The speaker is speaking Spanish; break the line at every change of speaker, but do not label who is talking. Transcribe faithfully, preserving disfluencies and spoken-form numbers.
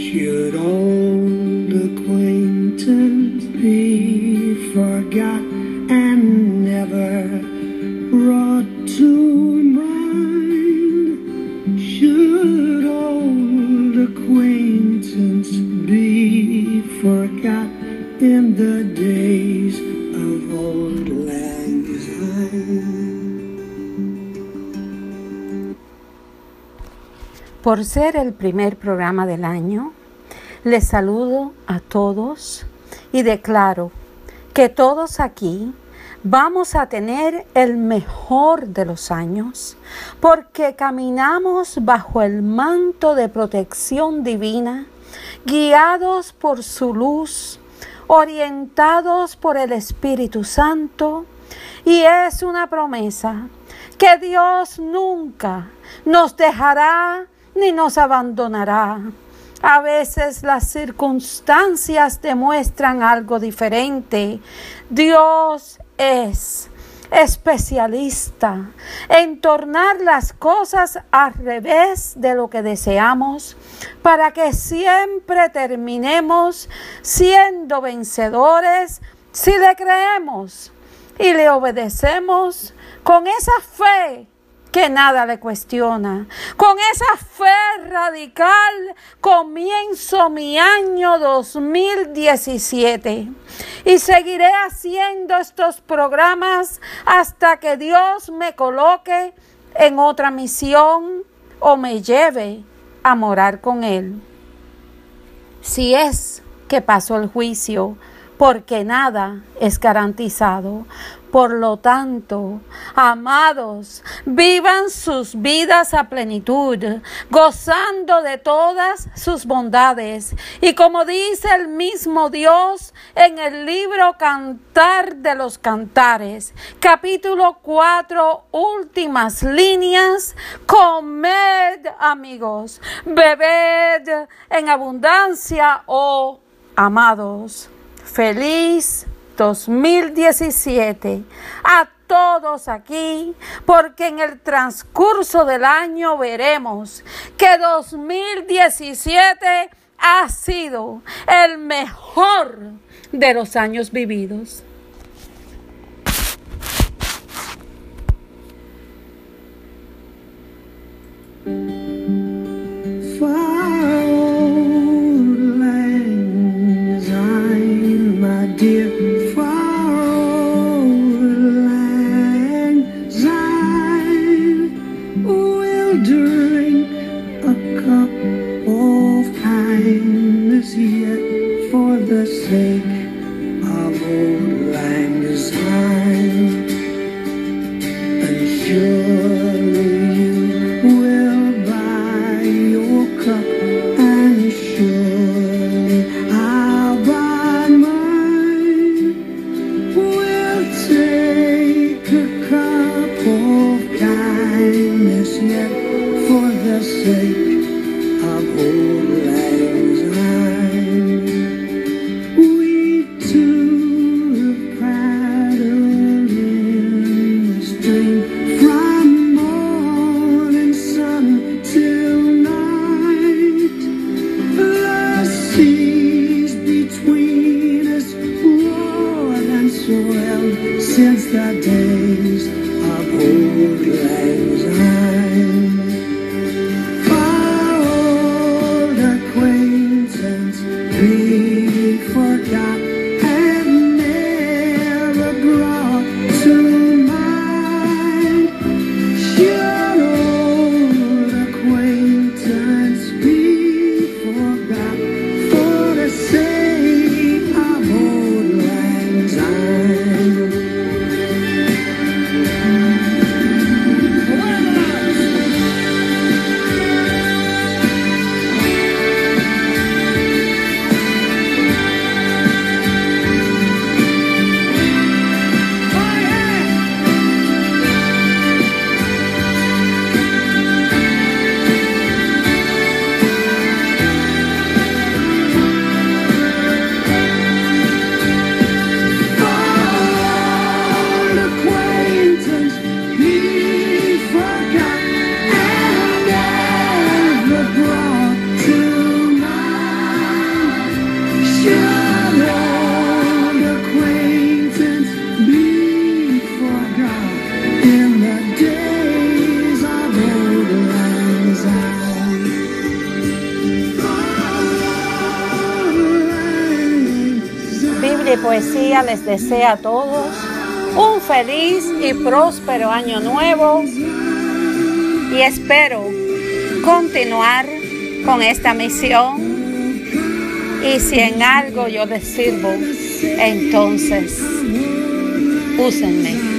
Should old acquaintance be forgot and never brought to mind? Should old acquaintance be forgot in the days of old lang syne?
Por ser el primer programa del año, les saludo a todos y declaro que todos aquí vamos a tener el mejor de los años, porque caminamos bajo el manto de protección divina, guiados por su luz, orientados por el Espíritu Santo, y es una promesa que Dios nunca nos dejará ni nos abandonará. A veces las circunstancias demuestran algo diferente. Dios es especialista en tornar las cosas al revés de lo que deseamos, para que siempre terminemos siendo vencedores si le creemos y le obedecemos con esa fe que nada le cuestiona. Con esa fe radical comienzo mi año dos mil diecisiete y seguiré haciendo estos programas hasta que Dios me coloque en otra misión o me lleve a morar con Él. Si es que pasó el juicio, porque nada es garantizado. Por lo tanto, amados, vivan sus vidas a plenitud, gozando de todas sus bondades. Y como dice el mismo Dios en el libro Cantar de los Cantares, capítulo cuatro, últimas líneas: comed, amigos, bebed en abundancia, oh amados. Feliz dos mil diecisiete a todos aquí, porque en el transcurso del año veremos que dos mil diecisiete ha sido el mejor de los años vividos.
Dear far old lang syne, we'll drink a cup of kindness yet for the sake of old lang syne. And surely you will buy your cup, and surely I'll buy mine. We'll take a cup of kindness yet for the sake of old lang syne. We two have paddled in the stream from morning sun till night. The seas between us roared and swelled since the days of old lang syne. Far old
Poesía les desea a todos un feliz y próspero año nuevo y espero continuar con esta misión, y si en algo yo les sirvo, entonces úsenme.